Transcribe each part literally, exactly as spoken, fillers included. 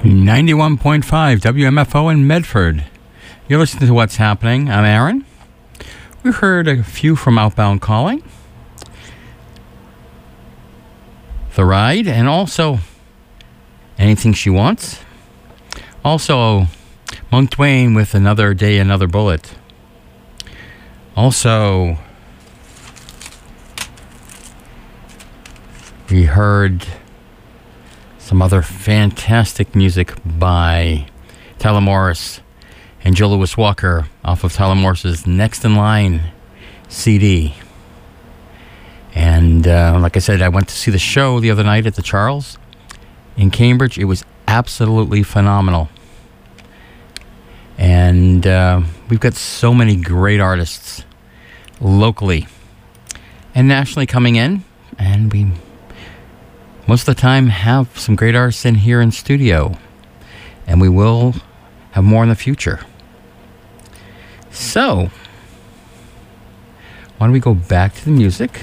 ninety-one point five W M F O in Medford. You're listening to What's Happening. I'm Aaron. We heard a few from Outbound Calling, The Ride, and also Anything She Wants. Also, Monk Twain with Another Day, Another Bullet. Also, we heard some other fantastic music by Tyler Morris and Joe Louis Walker off of Tyler Morris's Next in Line C D. And uh, like I said, I went to see the show the other night at the Charles in Cambridge. It was absolutely phenomenal. And uh, we've got so many great artists locally and nationally coming in, and we most of the time have some great artists in here in studio, and we will have more in the future. So, why don't we go back to the music?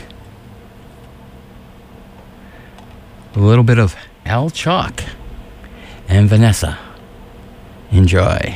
A little bit of Al Chalk and Vanessa. Enjoy.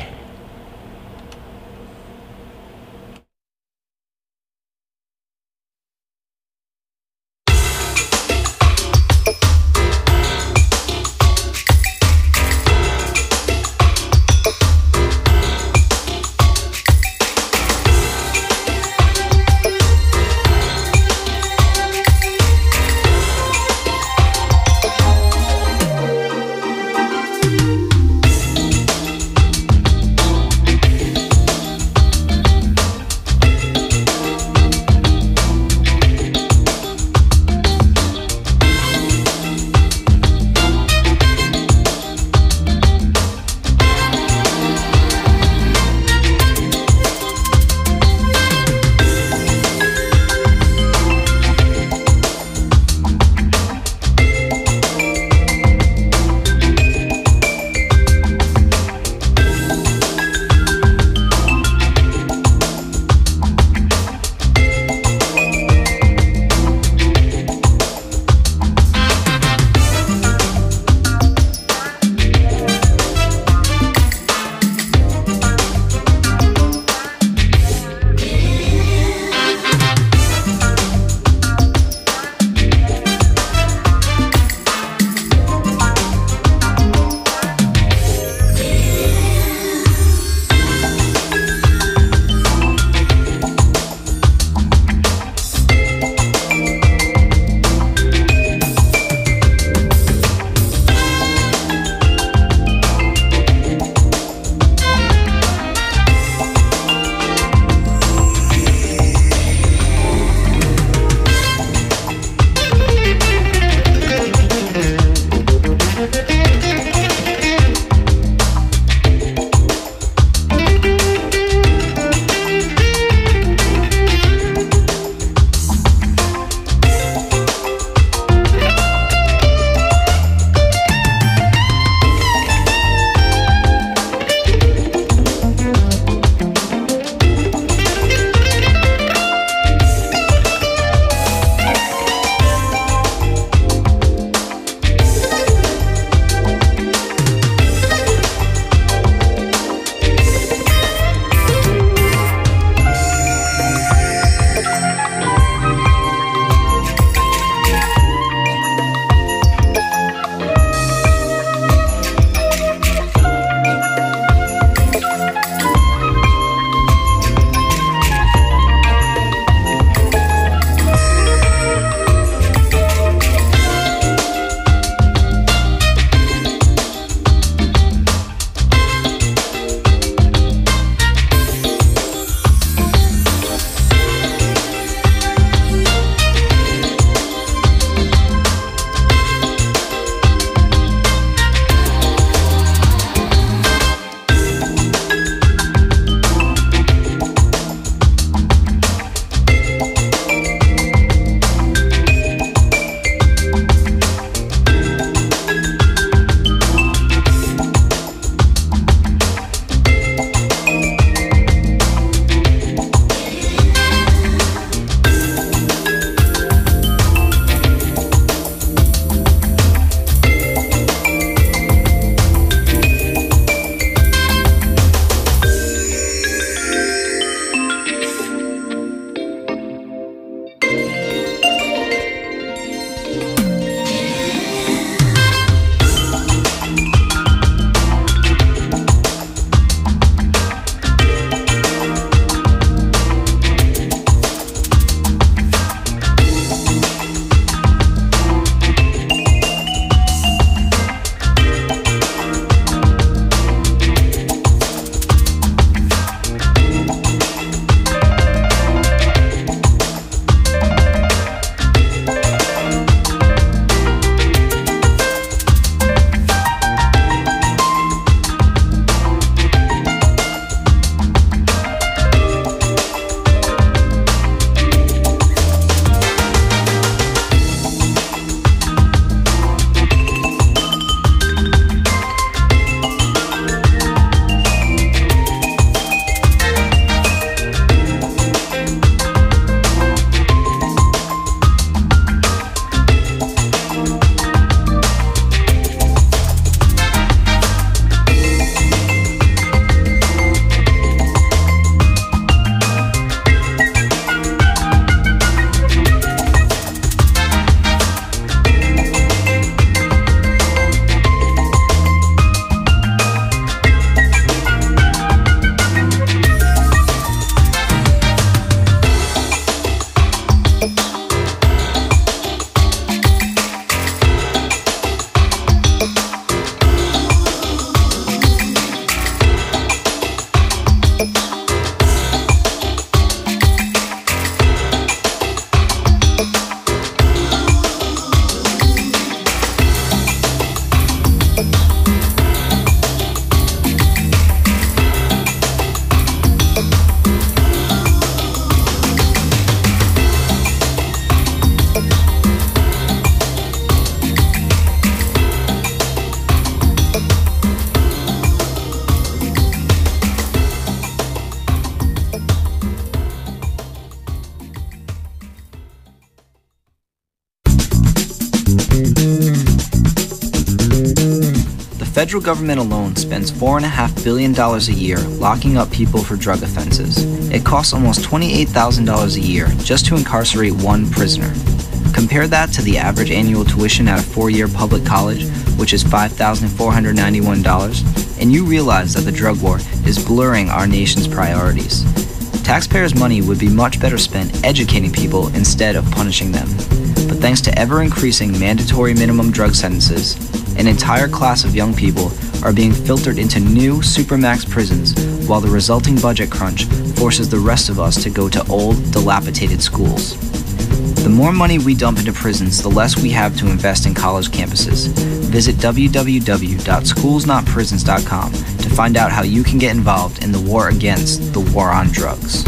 federal government alone spends four point five billion dollars a year locking up people for drug offenses. It costs almost twenty-eight thousand dollars a year just to incarcerate one prisoner. Compare that to the average annual tuition at a four-year public college, which is five thousand four hundred ninety-one dollars, and you realize that the drug war is blurring our nation's priorities. Taxpayers' money would be much better spent educating people instead of punishing them. But thanks to ever-increasing mandatory minimum drug sentences, an entire class of young people are being filtered into new supermax prisons, while the resulting budget crunch forces the rest of us to go to old, dilapidated schools. The more money we dump into prisons, the less we have to invest in college campuses. Visit w w w dot schools not prisons dot com to find out how you can get involved in the war against the war on drugs.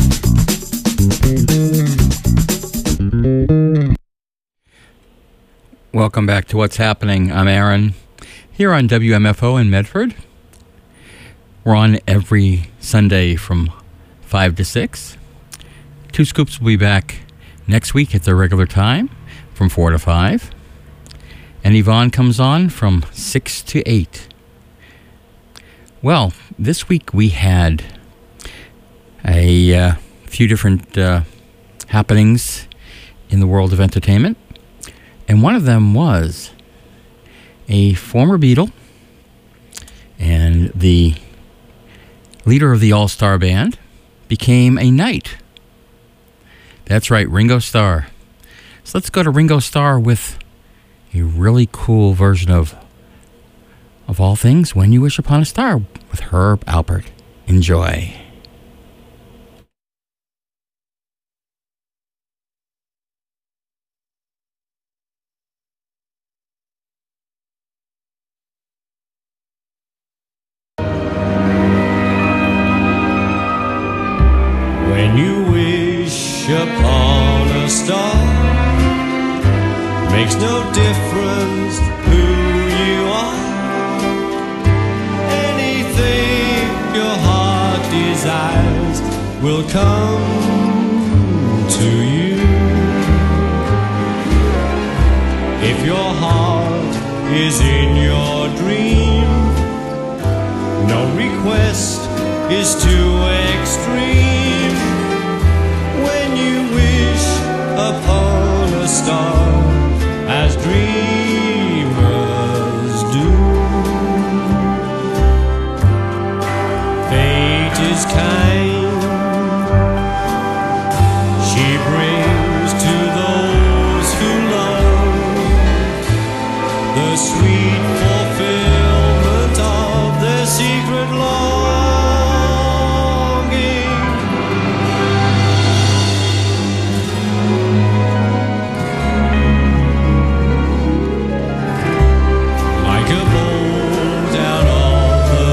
Welcome back to What's Happening. I'm Aaron, here on W M F O in Medford. We're on every Sunday from five to six. Two Scoops will be back next week at their regular time from four to five. And Yvonne comes on from six to eight. Well, this week we had a uh, few different uh, happenings in the world of entertainment. And one of them was a former Beatle and the leader of the All-Star Band became a knight. That's right, Ringo Starr. So let's go to Ringo Starr with a really cool version of, of all things, When You Wish Upon a Star with Herb Alpert. Enjoy. When you wish upon a star, makes no difference who you are. Anything your heart desires will come to you. If your heart is in your dream, no request is too extreme. When you wish upon a star, as dreamers do, fate is kind. She brings to those who love the sweet fulfillment of their secret longing. Like a bolt out of the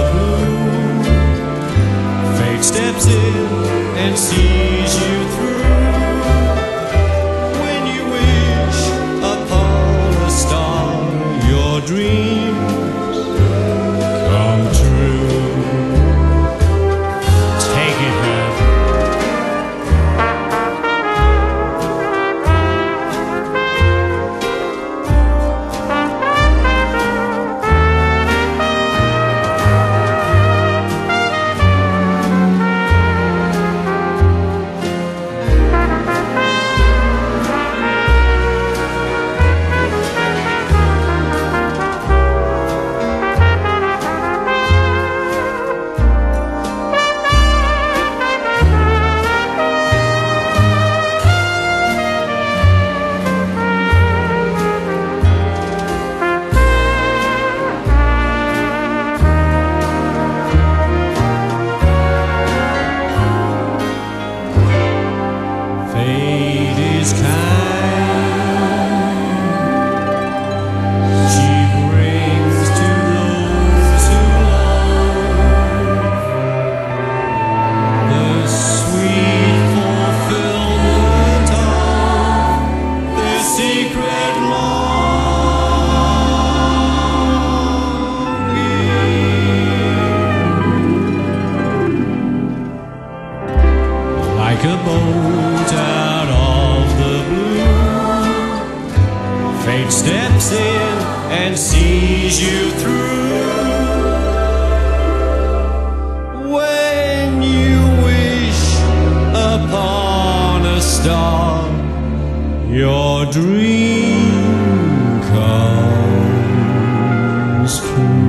blue, fate steps in and sees you through. When you wish upon a star, your dreams come true. Take it, man. Fate is kind. She brings to those who love the sweet fulfillment of their secret longing. Like a bolt out of the blue, fate steps in and sees you through. star, your dream comes true.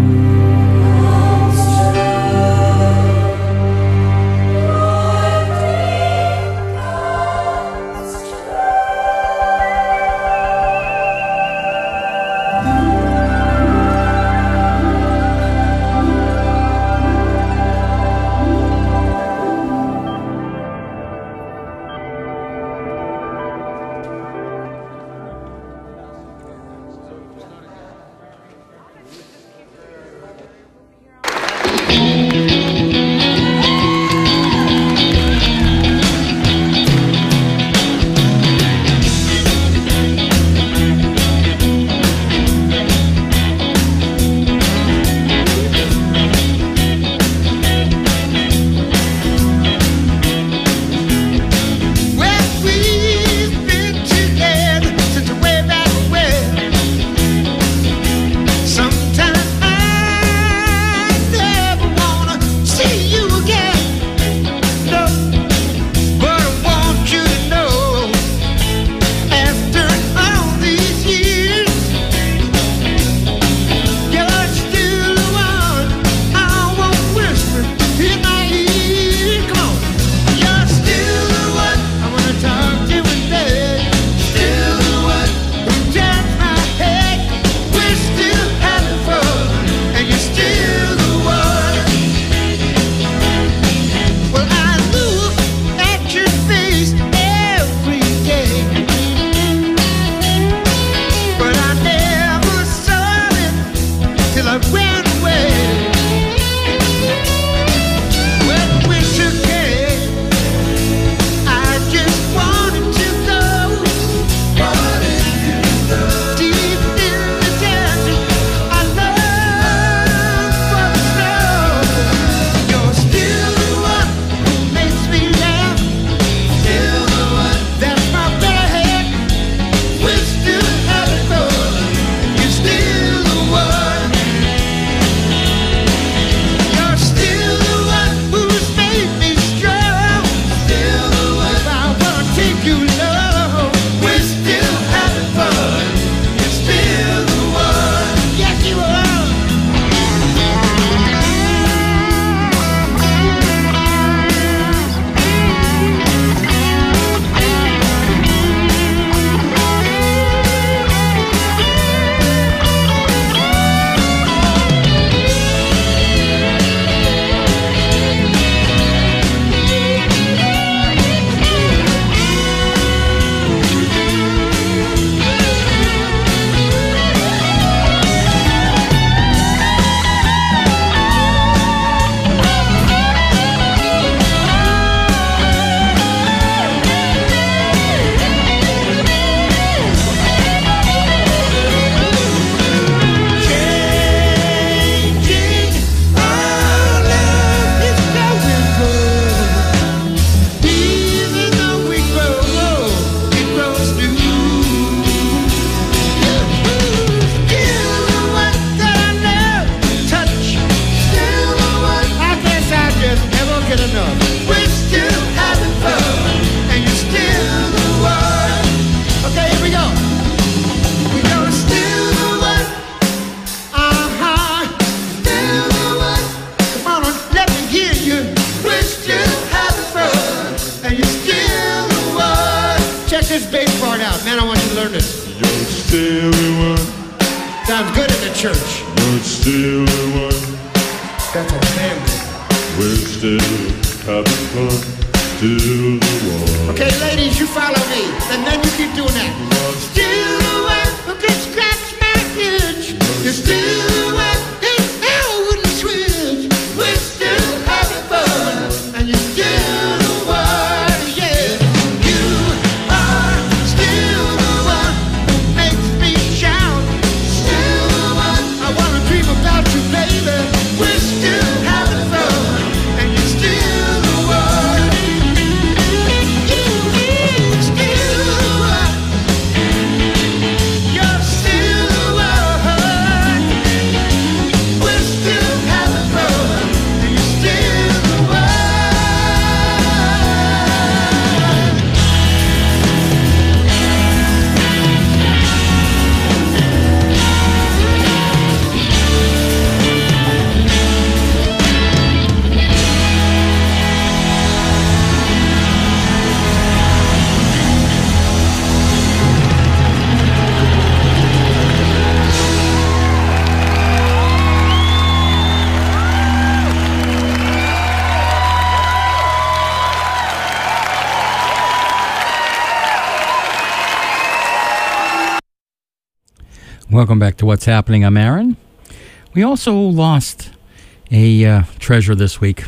Welcome back to What's Happening. I'm Aaron. We also lost a uh, treasure this week.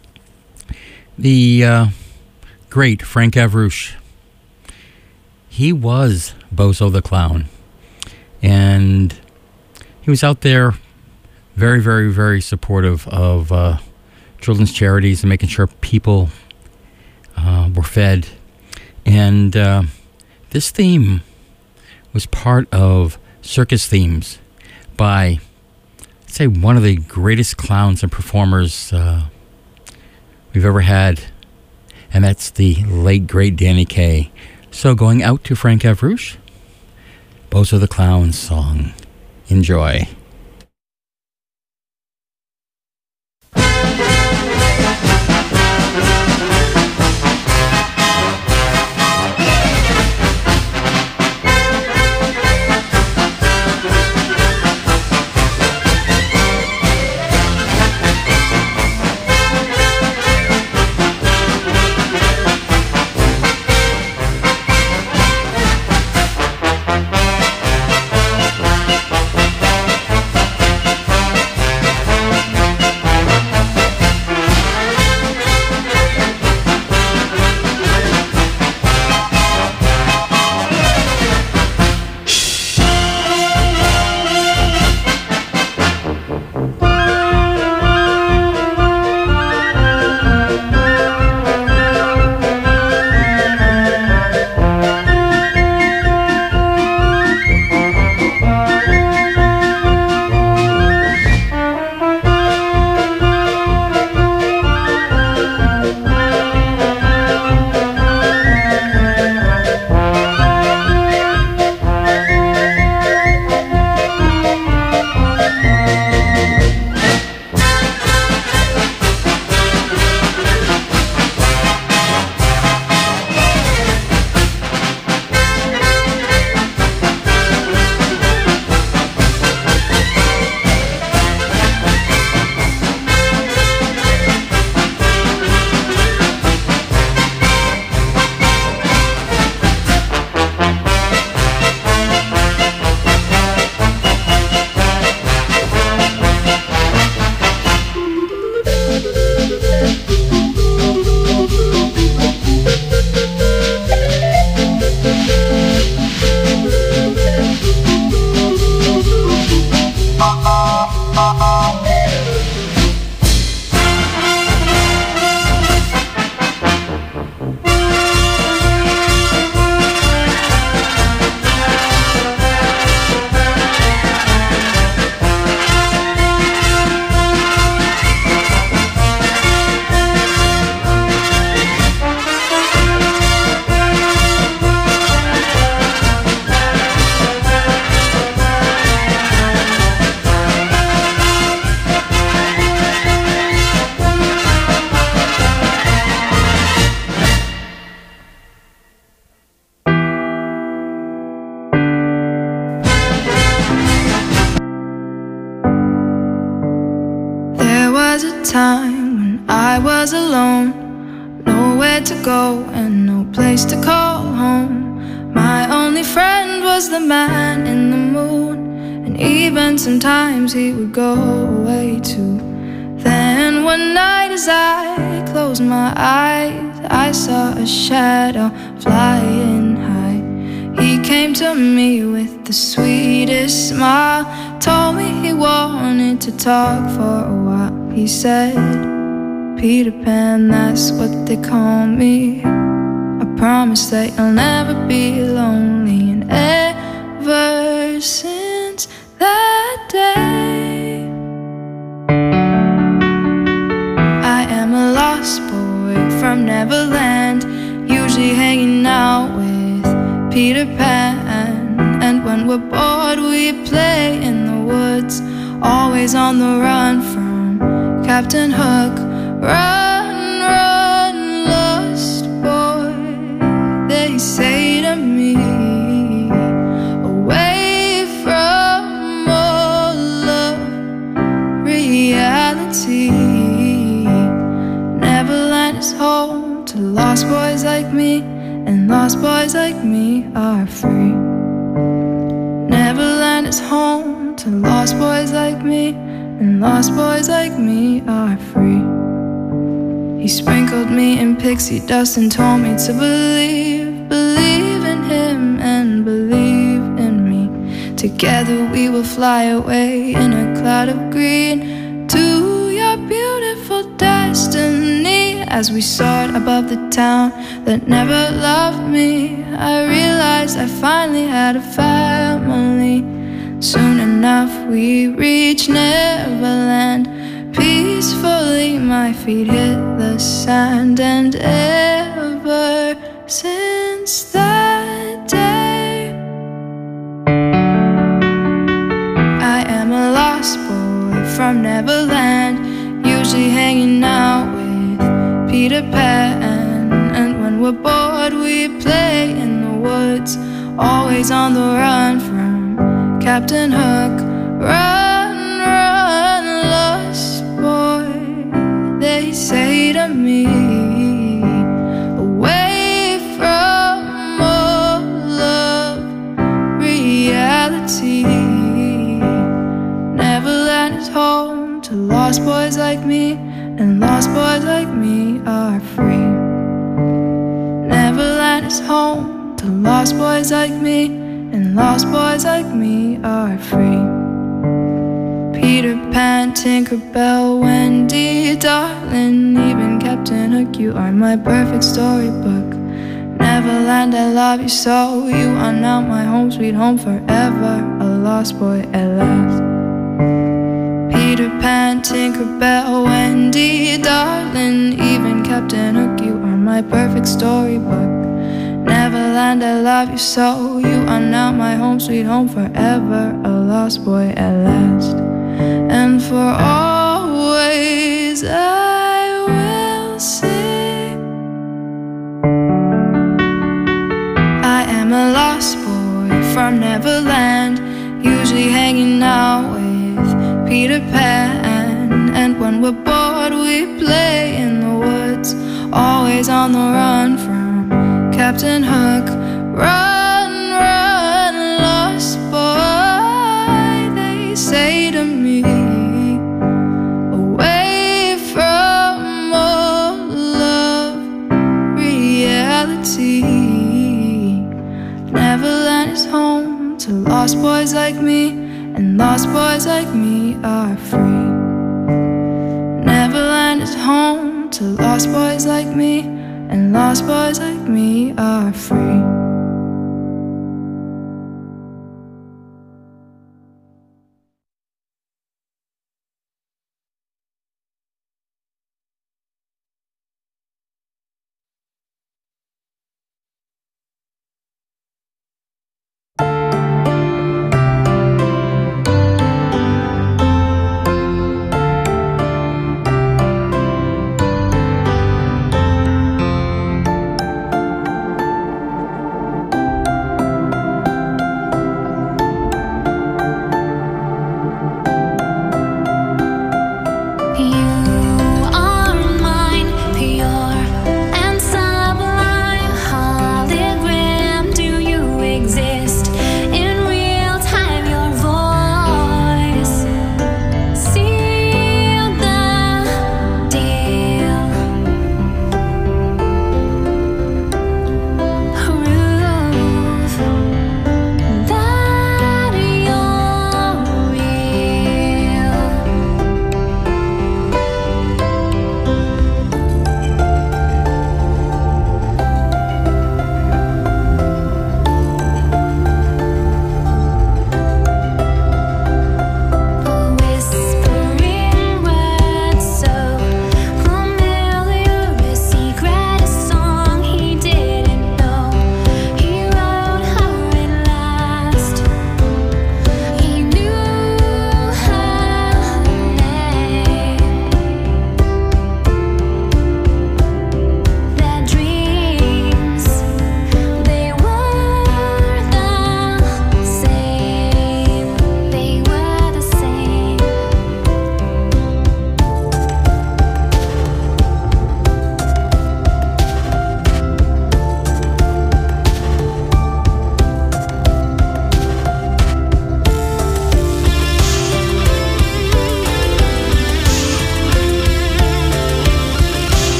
The uh, great Frank Gavroche. He was Bozo the Clown. And he was out there very, very, very supportive of uh, children's charities and making sure people uh, were fed. And uh, this theme was part of Circus Themes by, I'd say, one of the greatest clowns and performers uh, we've ever had, and that's the late, great Danny Kaye. So going out to Frank Gavroche, Bozo the Clown's song. Enjoy. Sometimes he would go away too. Then one night as I closed my eyes, I saw a shadow flying high. He came to me with the sweetest smile, told me he wanted to talk for a while. He said, Peter Pan, that's what they call me. I promise that you'll never be lonely. And ever since that day, I am a lost boy from Neverland, usually hanging out with Peter Pan. And when we're bored we play in the woods, always on the run from Captain Hook. Run, run, lost boy, they say to me, away from all of reality. Neverland is home to lost boys like me, and lost boys like me are free. Neverland Neverland is home to lost boys like me, and lost boys like me are free. He sprinkled me in pixie dust and told me to believe, believe in him and believe in me. Together we will fly away in a cloud of green to your beautiful destiny. As we soared above the town that never loved me, I realized I finally had a family. Soon enough we reached Neverland. Peacefully my feet hit the sand, and ever since that day I am a lost boy from Neverland, usually hanging out with Peter Pan. And when we're bored we play in the woods, always on the run from Captain Hook. Run, run, lost boy, they say to me, away from all of reality. Neverland is home to lost boys like me, and lost boys like me are free. Neverland is home to lost boys like me, and lost boys like me are free. Peter Pan, Tinkerbell, Wendy, darling, even Captain Hook, you are my perfect storybook. Neverland, I love you so, you are now my home, sweet home forever, a lost boy at last. Peter Pan, Tinkerbell, Wendy, darling, even Captain Hook, you are my perfect storybook. Neverland, I love you so, you are now my home, sweet home forever, a lost boy at last. And for always I will sing, I am a lost boy from Neverland, usually hanging out with Peter Pan. And when we're bored we play in the woods, always on the run from Captain Hook. Run, run, lost boy, they say to me, away from all of reality. Neverland is home to lost boys like me, and lost boys like me are free. Neverland is home to lost boys like me, and lost boys like me are free.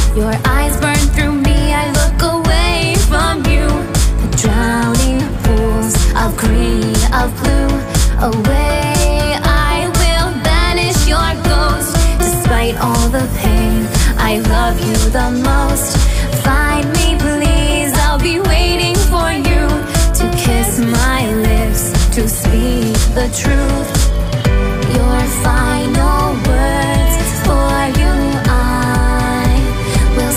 Your eyes burn through me, I look away from you. The drowning pools of green, of blue, away I will banish your ghost. Despite all the pain, I love you the most. Find me please, I'll be waiting for you to kiss my lips, to speak the truth. Your final words for you I will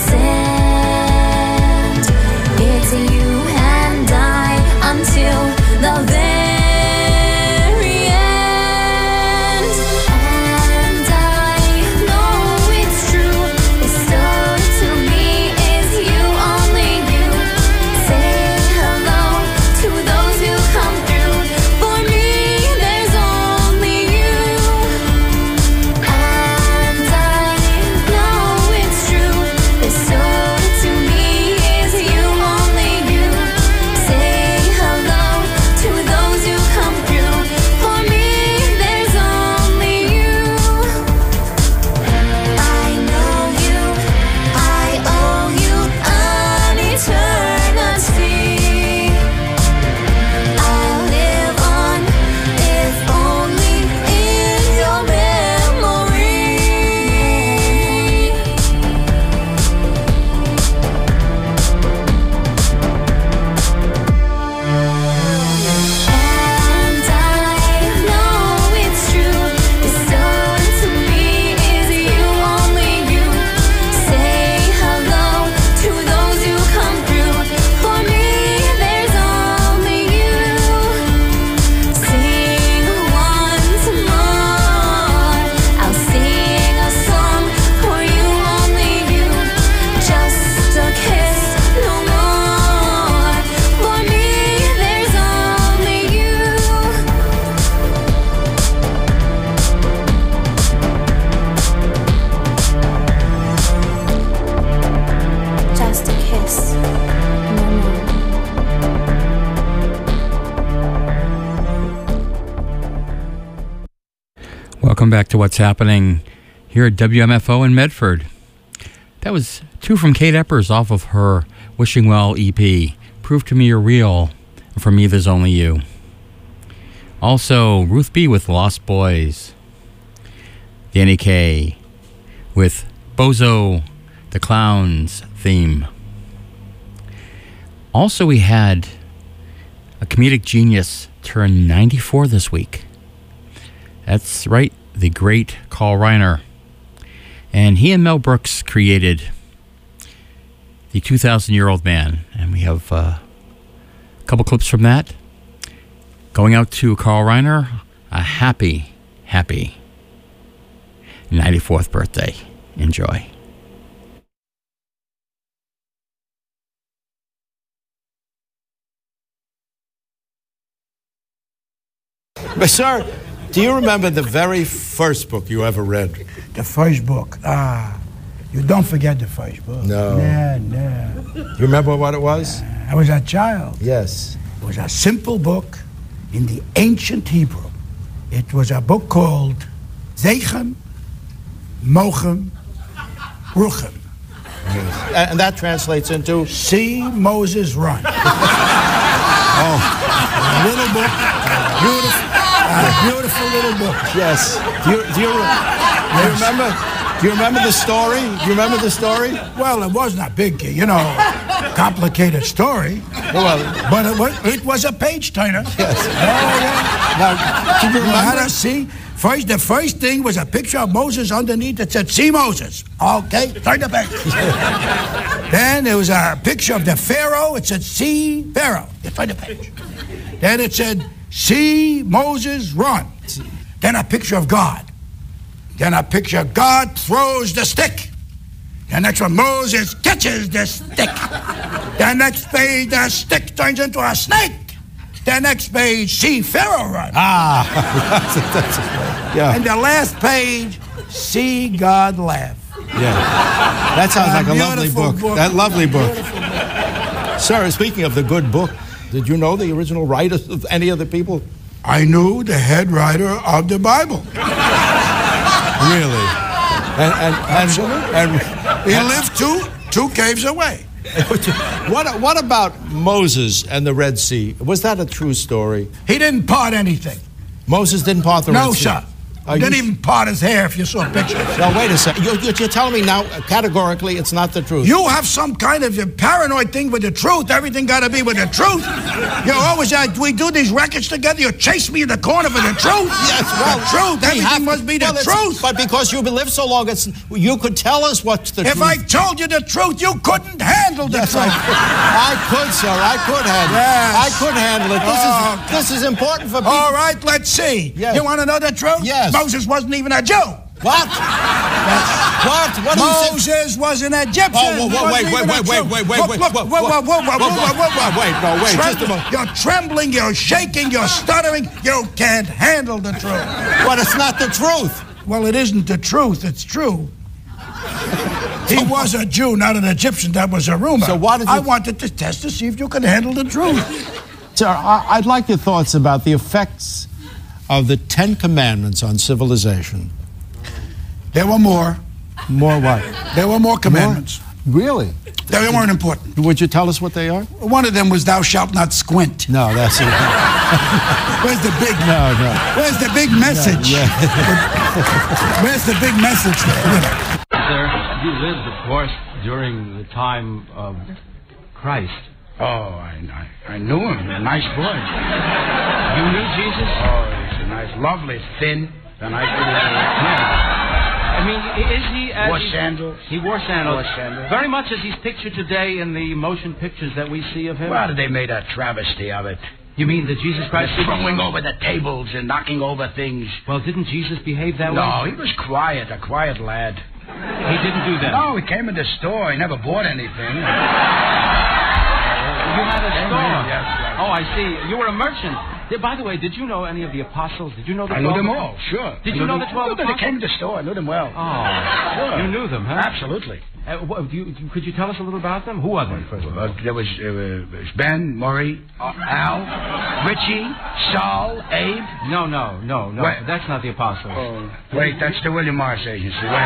send. It's you and I until the very end. And I know it's true, this story to me is you, only you. Say hello to those who come through. For me there's only you. And I know it's true, this story to me is you, only you. Say hello to those who come through. For me there's only you. I know you, I owe you an eternity. I'll live on if only in your memory. And I know it's true, this story to me is you, only you. Say hello to those who come through. For me there's only you. Sing once more, I'll sing a song for you, only you. Just a kiss, no more. For me there's only you. Just a kiss, no more. Welcome back to What's Happening here at W M F O in Medford. That was two from Kate Eppers off of her Wishing Well E P. Prove to Me You're Real. And For Me There's Only You. Also, Ruth B. with Lost Boys. Danny Kaye with Bozo the Clown's theme. Also, we had a comedic genius turn ninety-four this week. That's right, the great Carl Reiner. And he and Mel Brooks created the two thousand Year Old Man. And we have uh, a couple clips from that. Going out to Carl Reiner, a happy, happy ninety-fourth birthday. Enjoy. But, sir, do you remember the very first book you ever read? The first book. Ah, you don't forget the first book. No. No, no. You remember what it was? I was a child. Yes. It was a simple book in the ancient Hebrew. It was a book called Zeichem, Mochem, Ruchem. And and that translates into? See Moses run. Oh. A little book. Beautiful. A beautiful little book. Yes. Do you, do you, do you remember? Do you remember the story? Do you remember the story? Well, it wasn't a big, you know, complicated story. Well, But it was, it was a page turner. yes. Oh, yeah. Now, can you You had remember? to see. First, the first thing was a picture of Moses underneath that said, "See Moses." Okay, turn the page. Then there was a picture of the Pharaoh. It said, "See Pharaoh." You turn the page. Then it said, "See Moses run." Then a picture of God. Then a picture of God throws the stick. The next one, Moses catches the stick. The next page, the stick turns into a snake. The next page, see Pharaoh run. Ah. that's, that's, yeah. And the last page, see God laugh. Yeah. That sounds like a lovely beautiful book. book. That lovely book. Beautiful book. Sir, speaking of the good book, did you know the original writers of any of the people? I knew the head writer of the Bible. Really? And and and, and, He lived to two caves away. What, what about Moses and the Red Sea? Was that a true story? He didn't part anything. Moses didn't part the Red No, Sea? sir. Are He didn't you- even part his hair if you saw pictures. No, wait a second. You're, you're telling me now uh, categorically it's not the truth. You have some kind of a paranoid thing with the truth. Everything got to be with the truth. You're always at, we do these records together. You chase me in the corner for the truth. Yes, well, the truth. we Everything have- must be the well, it's- truth. But because you've lived so long, it's, you could tell us what's the If truth. I told you the truth, you couldn't handle the Yes, truth. I, I could, sir. I could handle it. Yes. I could handle it. This Oh, is this is important for people. All right, let's see. Yes. You want to know the truth? Yes. Moses wasn't even a Jew. What? what? What do you say? Moses was an Egyptian. Oh, whoa, whoa, He wait, wasn't wait, even a wait, Jew. wait, wait, wait, Look, wait, look, whoa, whoa, whoa, whoa, whoa, whoa, whoa, whoa. Wait, no, wait, just a moment. You're trembling, you're shaking, you're stuttering. You can't handle the truth. But it's not the truth. Well, it isn't the truth. It's true. He was a Jew, not an Egyptian. That was a rumor. So why did you- I wanted to test to see if you could handle the truth. Sir, I, I'd like your thoughts about the effects of the Ten Commandments on civilization. There were more. More what? There were more commandments. Really? They weren't important. Would you tell us what they are? One of them was thou shalt not squint. No, that's it. Where's the big? No, no. Where's the big message? Yeah. Where's the big message there? Sir, you lived, of course, during the time of Christ. Oh, I, I, I knew him. A nice boy. You knew Jesus? Oh, he's a nice, lovely, thin, a nice little I mean, is he... As Wore he's- sandals. He wore sandals. Wore sandals. Very much as he's pictured today in the motion pictures that we see of him. Why did they make a travesty of it? You mean that Jesus Christ... Throwing over the tables and knocking over things. Well, didn't Jesus behave that No, way? he was quiet, a quiet lad. He didn't do that. No, he came in the store. He never bought anything. You had a store. Yes, yes. Oh, I see. You were a merchant. Yeah, by the way, did you know any of the apostles? Did you know the I knew twelve? them all, sure. Did I you knew know them- the twelve I knew them. They apostles? came to the store. I knew them well. Oh, Sure. you knew them, huh? Absolutely. Uh, what, do you, could you tell us a little about them? Who are they, first of all? Uh, there was, uh, was Ben, Murray, uh, Al, Richie, Saul, Abe. No, no, no, no. Wait. That's not the apostles. Oh, wait, that's the William Morris Agency. Wait.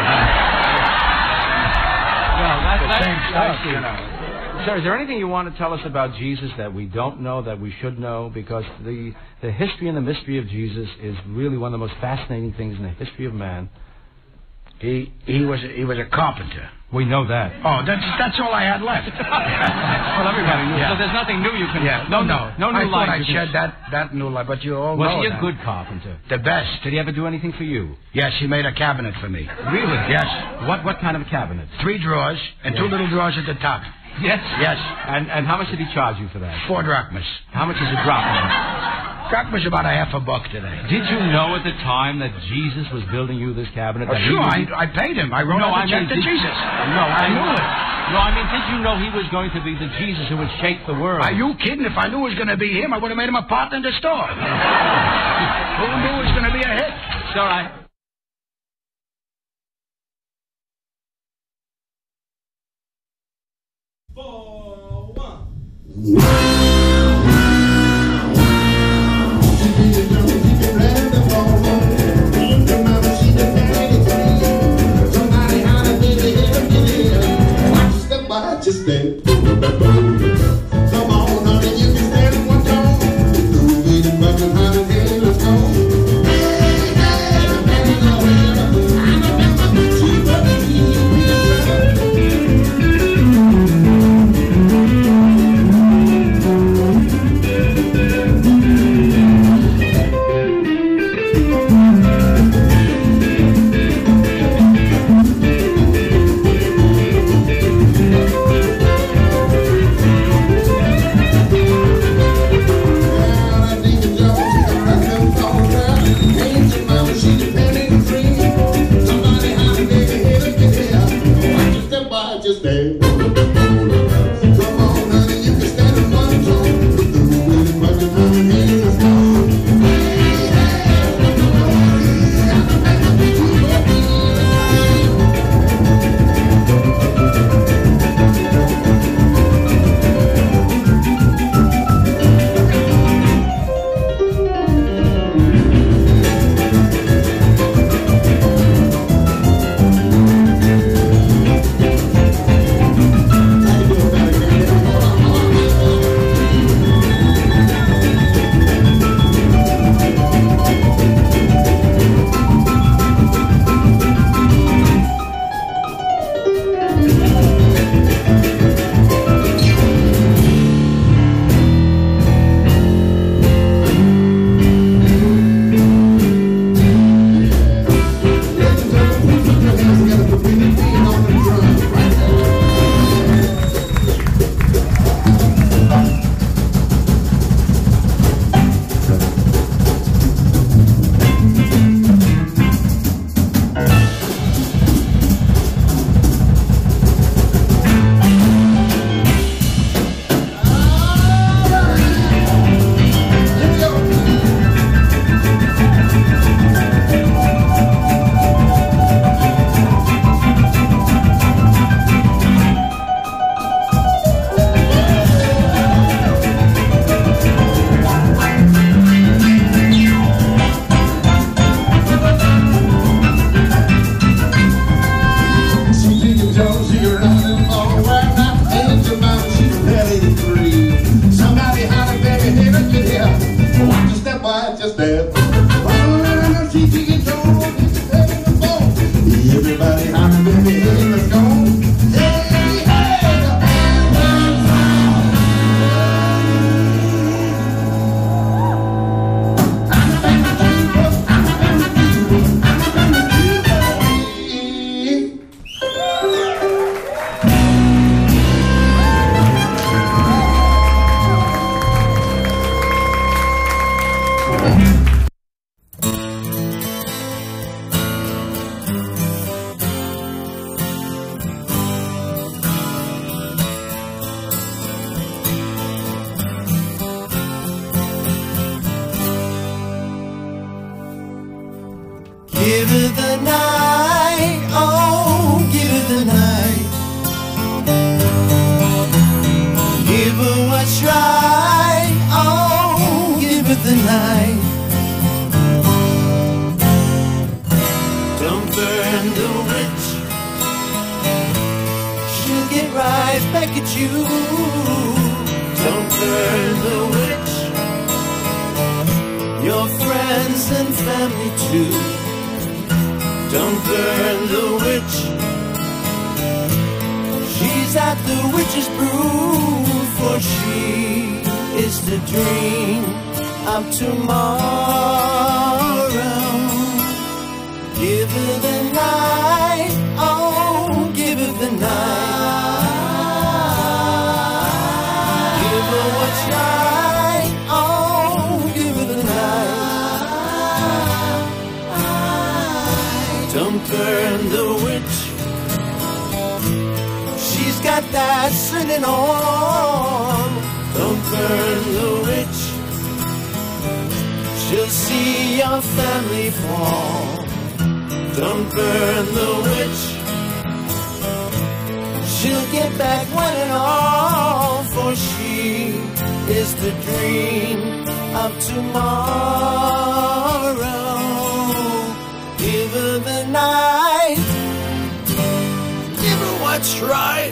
Well, that, The that, same I stuff, see. you know. Sir, is there anything you want to tell us about Jesus that we don't know, that we should know? Because the, the history and the mystery of Jesus is really one of the most fascinating things in the history of man. He he was he was a carpenter. We know that. Oh, that's that's all I had left. Well, everybody knew. Yeah. So there's nothing new you can... Yeah, No, no, no new I thought light I you can- shed that that new light, but you all Was know he a that. good carpenter? The best. Did he ever do anything for you? Yes, he made a cabinet for me. Really? Yes. What what kind of a cabinet? Three drawers and two Yeah. little drawers at the top. Yes. Yes. And and how much did he charge you for that? Four drachmas. How much is a drop? Drachma's about a half a buck today. Did you know at the time that Jesus was building you this cabinet? Oh, that he sure, was- I, I paid him. I wrote No, out I the check mean, to did- Jesus. No, I knew it. No, I mean, did you know he was going to be the Jesus who would shake the world? Are you kidding? If I knew it was going to be him, I would have made him a partner in the store. Who knew it was going to be a hit? Sir, I... Just stand. Come on, honey, you can stand in one tone. Groovy and bumping, honey, hey, let's go. Hey, hey, quiet, just dance. Everybody hopping, baby, hey, let's go. Hey, hey, the band Give her the night, oh, give her the night. Give her what's right, oh, give her the night. Don't burn the witch, she'll get right back at you. Don't burn the witch, your friends and family too. Don't burn the witch, she's at the witch's brew, for she is the dream of tomorrow. Give her the night, oh, give her the night. Give her what's right, oh, give her the night. Don't burn the witch, she's got that sinning on. Don't burn the witch, she'll see your family fall. Don't burn the witch, she'll get back one and all, for she is the dream of tomorrow. Give her the night, give her what's right.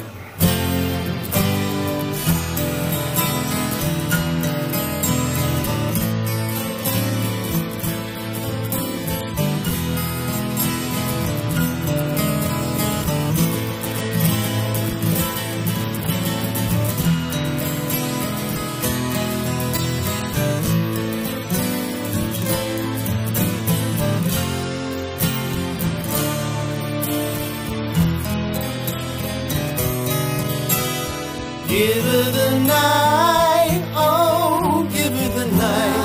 Give her the night, oh, give her the night.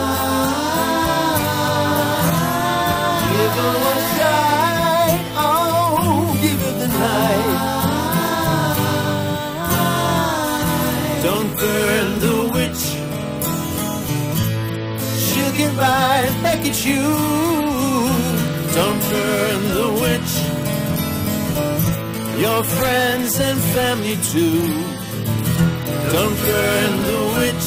Give her what's right, oh, give her the night. Don't burn the witch, she'll get right back at you. Don't burn the witch, your friends and family too. Don't burn the witch,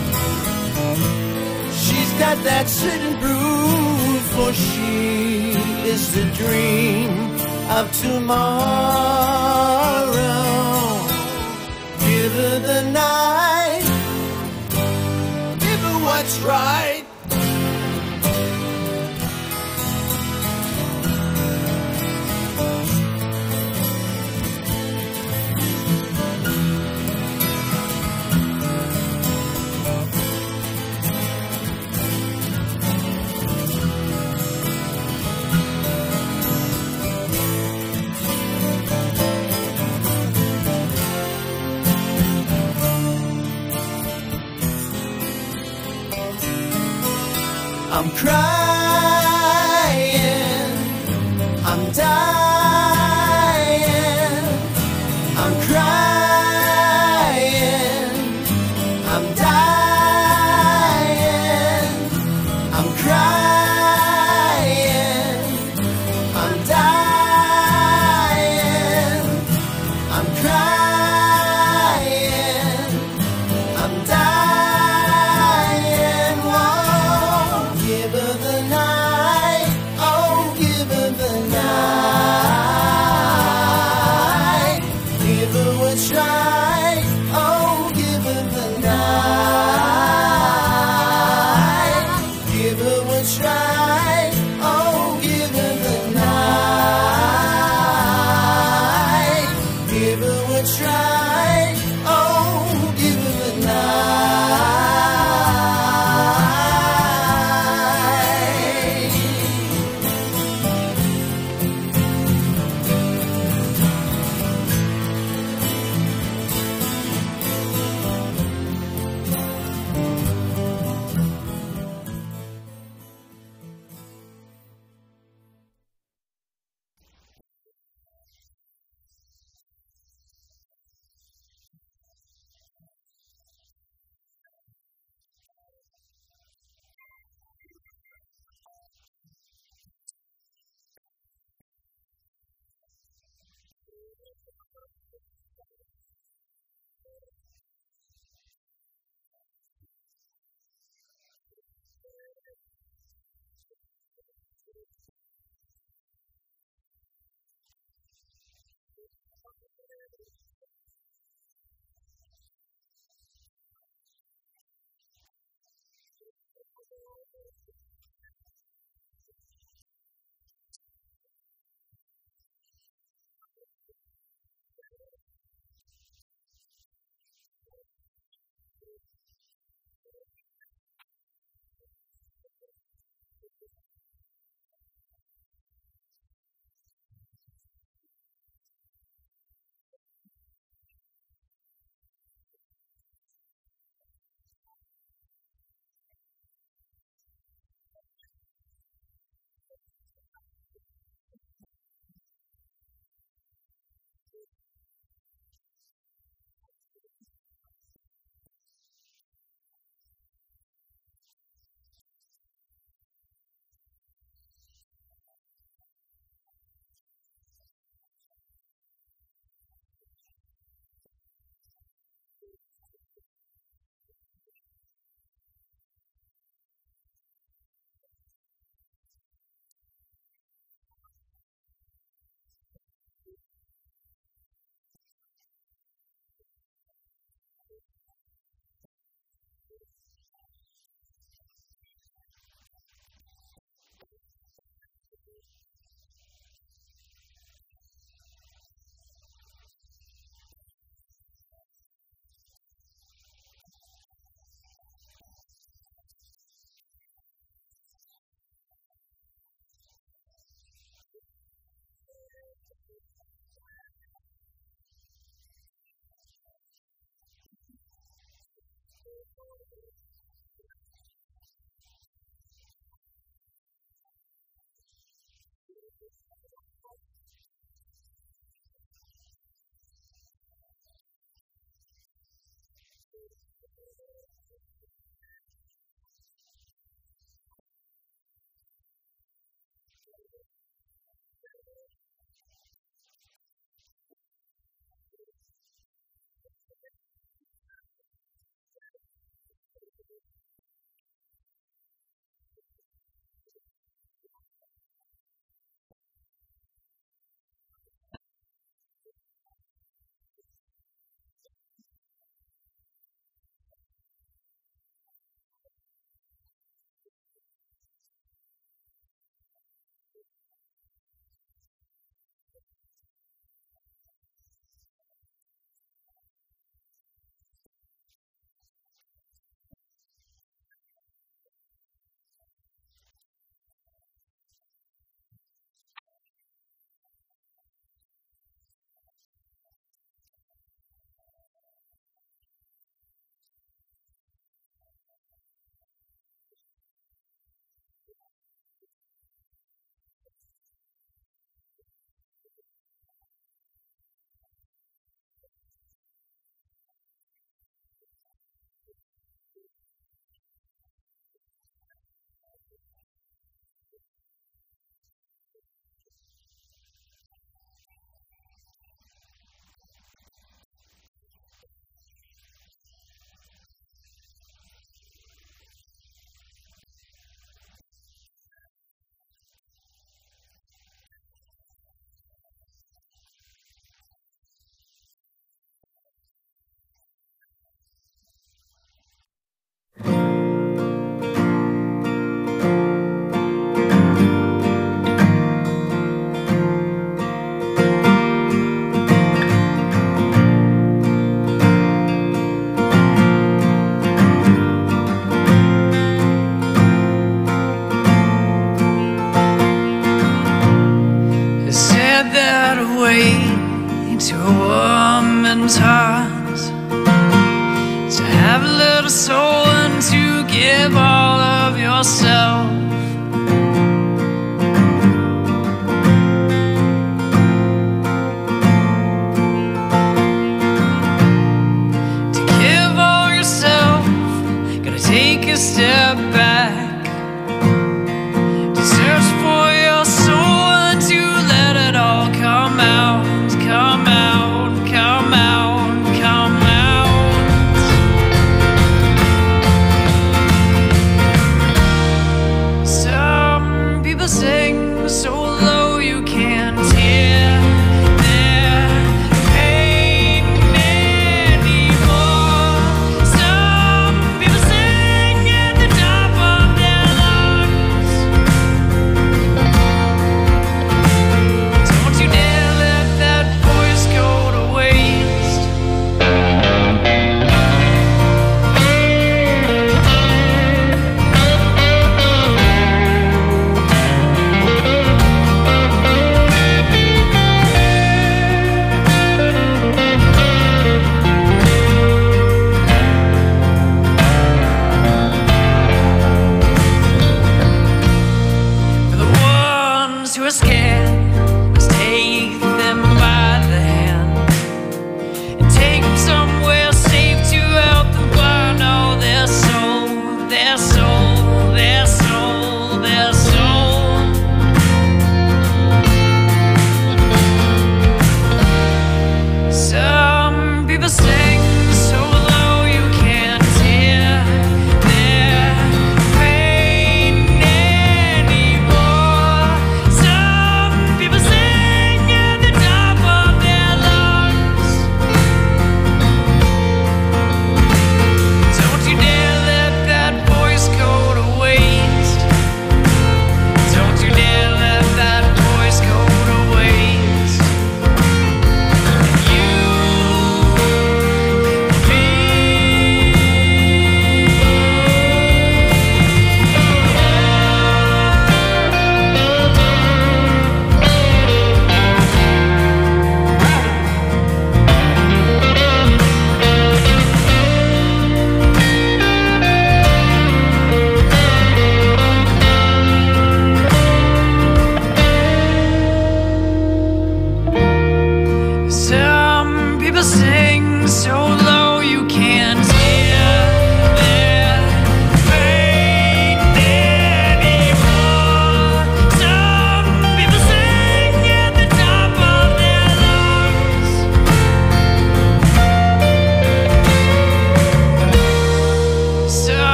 she's got that certain brew, for she is the dream of tomorrow. Give her the night, give her what's right. I'm crying, I'm dying, I'm crying, I'm dying, I'm crying, I'm dying, I'm crying, I'm dying. Whoa, give her the To a woman's heart, to have a little soul and to give all of yourself. To give all yourself, gotta take a step back, to search for your soul and to let it all come out. Come out, come out, come out. Some people sing so low you can't hear their pain anymore. Some people sing at the top of their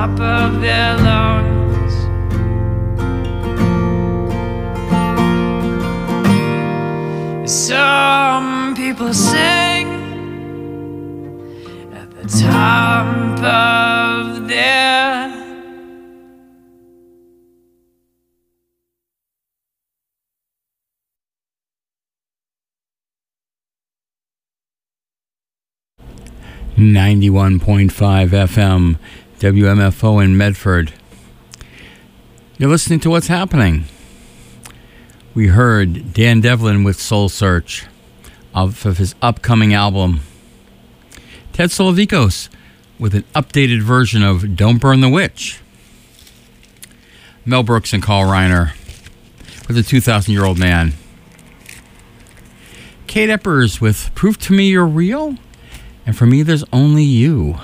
top of their lungs. Some people sing at the top of their ninety-one point five F M, W M F O in Medford. You're listening to What's Happening. We heard Dan Devlin with Soul Search off of his upcoming album. Ted Solovikos with an updated version of Don't Burn the Witch. Mel Brooks and Carl Reiner with a two thousand year old man. Kate Eppers with Prove to Me You're Real. And for me, there's only you.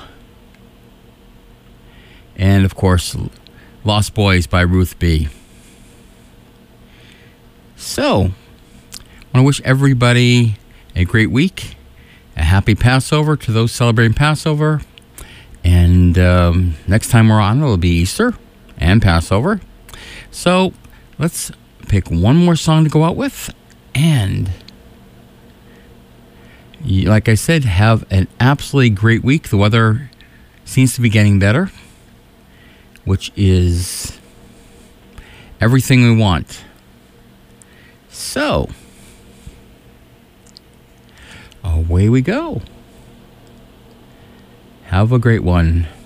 And of course, Lost Boys by Ruth B. So, I want to wish everybody a great week, a happy Passover to those celebrating Passover. And um, next time we're on, it'll be Easter and Passover. So, let's pick one more song to go out with. And, like I said, have an absolutely great week. The weather seems to be getting better, which is everything we want. So, away we go. Have a great one.